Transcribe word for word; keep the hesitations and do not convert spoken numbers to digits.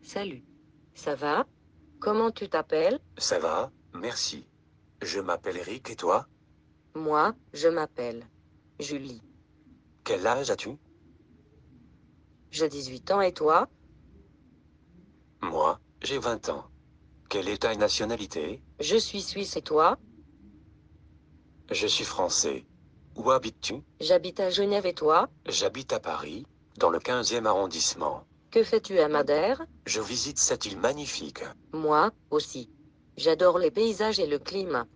Salut. Ça va? Comment tu t'appelles? Ça va, merci. Je m'appelle Eric et toi? Moi, je m'appelle Julie. Quel âge as-tu? J'ai dix-huit ans et toi? Moi, j'ai vingt ans. Quelle est ta nationalité? Je suis suisse et toi? Je suis français. Où habites-tu? J'habite à Genève et toi? J'habite à Paris, dans le quinzième arrondissement. Que fais-tu à Madère? Je visite cette île magnifique. Moi, aussi. J'adore les paysages et le climat.